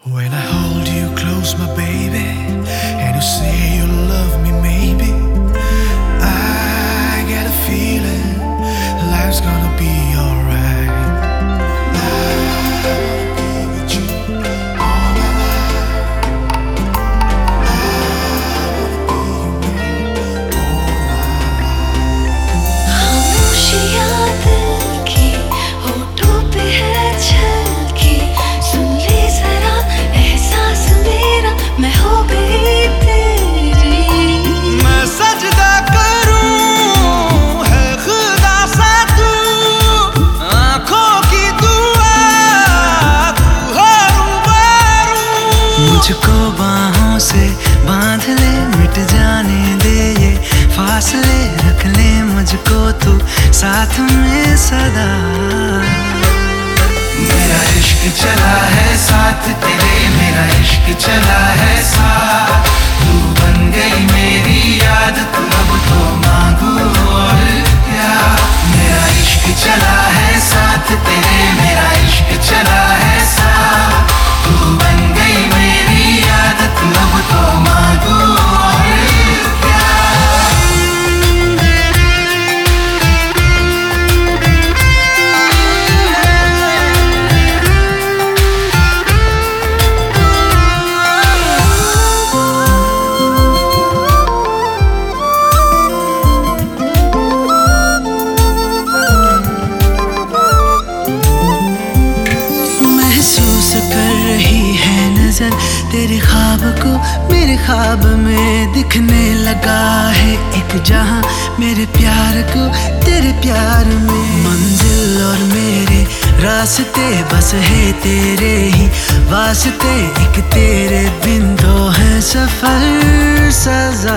When I hold you close, my baby, and you say you love me, maybe I get a feeling life's gonna be alright. I wanna be with you all my life. I wanna be your man all my life. खामोशियाँ दिल की होठों पे है छलकी, सुन ले जरा एहसास मेरा, मैं हो गई तेरी। मैं सजदा करूं है खुदा सा तू, आँखों की दुआ तू हो रूबरू। मुझको बाहों से बांध ले, मिट जाने दे ये फासले, रख ले मुझको तू साथ में सदा। मेरा इश्क चला है साथ तेरे, मेरा इश्क चला है साथ, तू बन गई मेरी याद, तू अब तो मांगू और क्या। मेरा इश्क चला है साथ तेरे, मेरा इश्क चला है साथ, तू बन गई मेरी याद, तू अब तो मांगू और क्या। महसूस कर रही है नजर तेरे ख्वाब को, मेरे ख्वाब में दिखने लगा है एक जहां, मेरे प्यार को तेरे प्यार में। मंजिल और मेरे रास्ते बस है तेरे ही वास्ते, एक तेरे बिन दो है सफर सजा।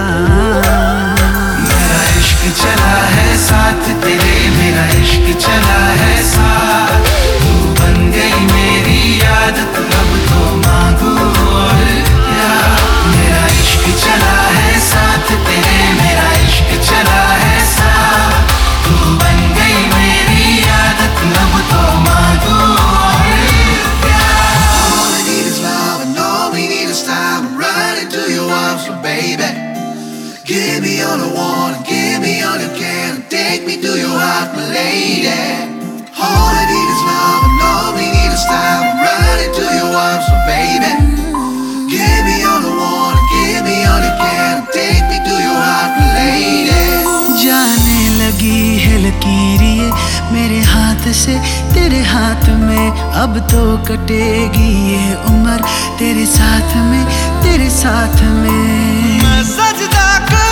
मेरा इश्क चला है साथ तेरे, मेरा इश्क चला है साथ, तू बन गई मेरी याद, तू अब तो मांगू और क्या। मेरा इश्क चला है साथ तेरे, मेरा इश्क चला है साथ, तू बन गई मेरी याद, तू अब तो मांगू और क्या। All we need is love and all we need is time, right into your arms, baby. Give me all I want, give me all you can, take me to your heart, my lady. All I need is love and all we need is time, right into your arms, my baby. Give me all I want, give me all you can, take me to your heart, my lady. जाने लगी है लकीरें मेरे हाथ से तेरे हाथ में, अब तो कटेगी ये उम्र तेरे साथ में, तेरे साथ में। मैं सजदा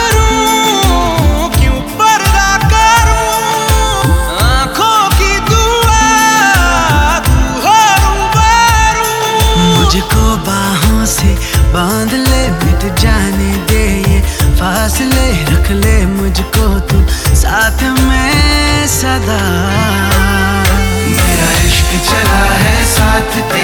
करूं क्यों पर्दा करूं, आँखों की दुआ तू हो रूबरू। मुझको बाहों से बांध ले, मिट जाने दे ये फासले, रख ले मुझको तू साथ में सदा। मेरा इश्क चला है साथ तेरे,